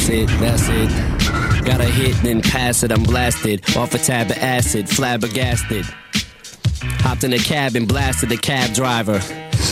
That's it. Got a hit, then pass it, I'm blasted. Off a tab of acid, flabbergasted. Hopped in a cab and blasted the cab driver.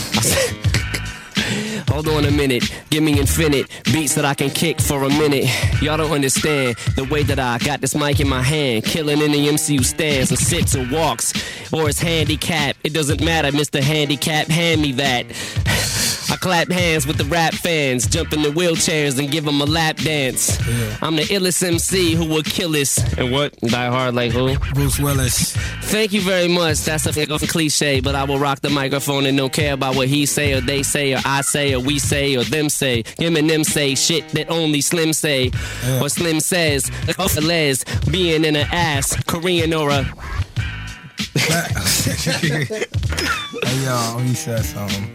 Hold on a minute, give me infinite beats that I can kick for a minute. Y'all don't understand the way that I got this mic in my hand, killing in the MC who stands or sits or walks or is handicapped. It doesn't matter, Mr. Handicap, hand me that. I clap hands with the rap fans, jump in the wheelchairs and give them a lap dance. Yeah. I'm the illest MC who will kill this. And what? Die hard like who? Bruce Willis. Thank you very much. That's a cliche, but I will rock the microphone and don't care about what he say or they say or I say or we say or them say. Him and them say shit that only Slim say. Yeah. Or Slim says, Les, being in an ass, Korean or a... Hey, yo, he said something.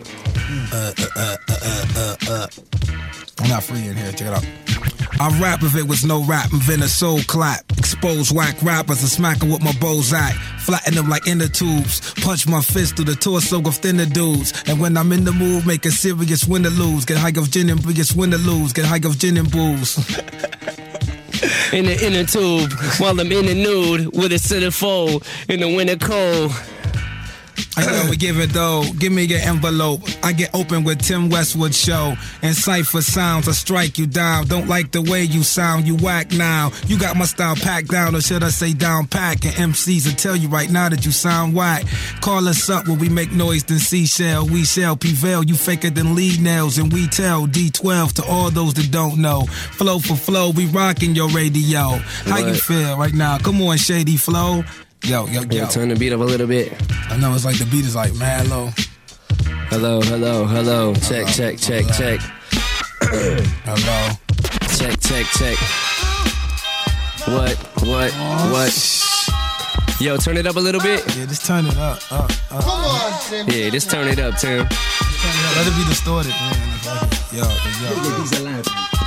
I'm not free in here, check it out. I rap if it was no rap, invent a soul clap. Expose whack rappers and smack them with my Bozak. Flatten them like inner tubes. Punch my fist through the torso of thinner dudes. And when I'm in the mood, make a serious win or lose. Get high of gin and biggest win or lose. Get high of gin and booze. In the inner tube, while I'm in the nude with a centerfold in the winter cold. I know we give it though. Give me your envelope. I get open with Tim Westwood show. And Cypher sounds, I strike you down. Don't like the way you sound, you whack now. You got my style packed down, or should I say down pack? And MCs will tell you right now that you sound whack. Call us up when we make noise than seashell. We shall prevail, you faker than lead nails. And we tell D12 to all those that don't know. Flow for flow, we rocking your radio. How you feel right now? Come on, Shady Flow. Yo. Turn the beat up a little bit. I know it's like the beat is like mad low. Hello. Check. Hello. Check. What? Yo, turn it up a little bit. Yeah, just turn it up. Come on, Tim. Yeah, just turn it up, Tim. Let it be distorted, man. Yo. These are live.